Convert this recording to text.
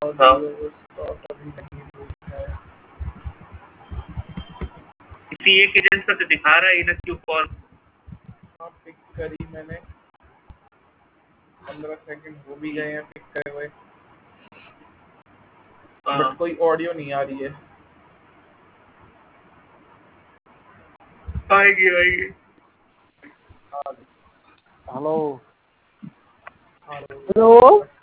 हाँ। स्लॉट अभी नहीं हुई है। किसी एक एजेंट का तो दिखा रहा है ना क्यू कॉल। हाँ पिक करी मैंने, 15 सेकंड हो भी गए हैं पिक करे हुए, बट कोई ऑडियो नहीं आ रही है। आएगी आएगी। Hello hello. हेलो।